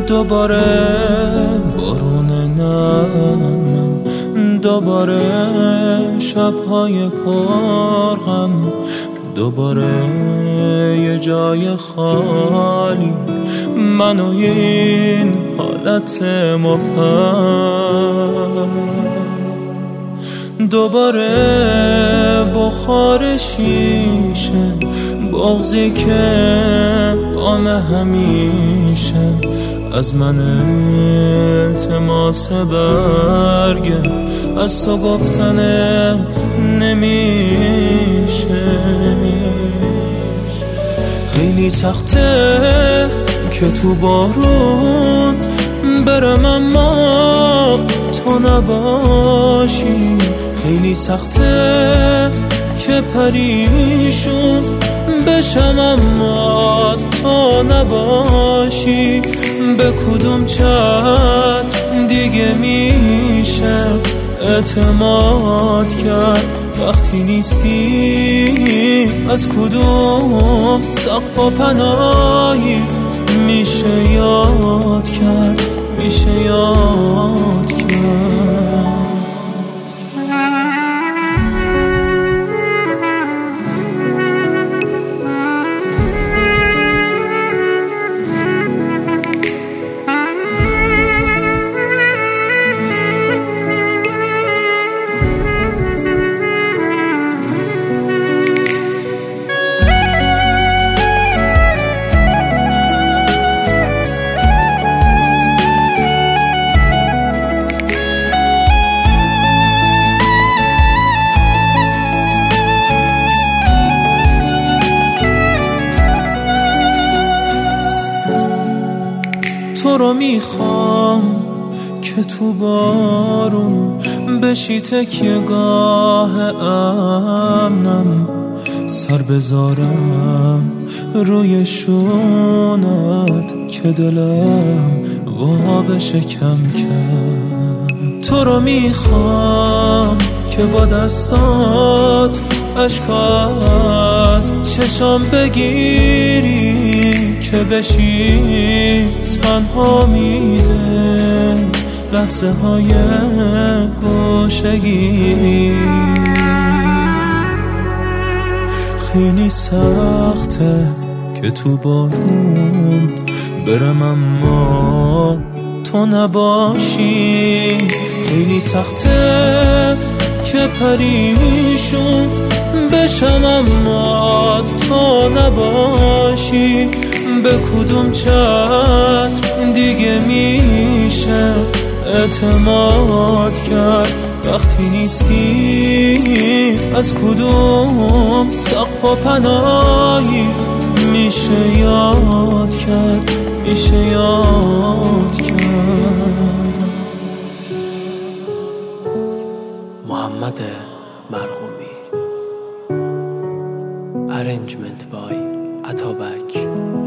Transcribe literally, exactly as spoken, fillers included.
دوباره بارون نمم، دوباره شبهای پرغم، دوباره یه جای خالی، من و این حالت مبهم. دوباره بخار شیشه، بغضی که بام همیشه، از من التماس برگه، از تو گفتن نمیشه. خیلی سخته که تو بارون برم اما تو نباشی، خیلی سخته که پریشون بشم اما تو نباشی. به کدوم چتر دیگه میشه اعتماد کرد وقتی نیستی؟ از کدوم سقف و پناهی میشه یاد کرد، میشه یاد کرد. تو رو میخوام که تو بارون بشی تکیه‌گاه امنم، سر بذارم روی شونت که دلم وا بشه کم کم. تو رو میخوام که با دستات اشک از چشام بگیری، که بشی تنها میده لحظه های گوشگی. خیلی سخته که تو بارون برم اما تو نباشی، خیلی سخته که پریشون بشم اما تو نباشی. به کدوم چتر دیگه میشه اعتماد کرد وقتی نیستی؟ از کدوم سقف و پناهی میشه یاد کرد، میشه یاد کرد. محمد مرغومی. Arrangement by اتابک.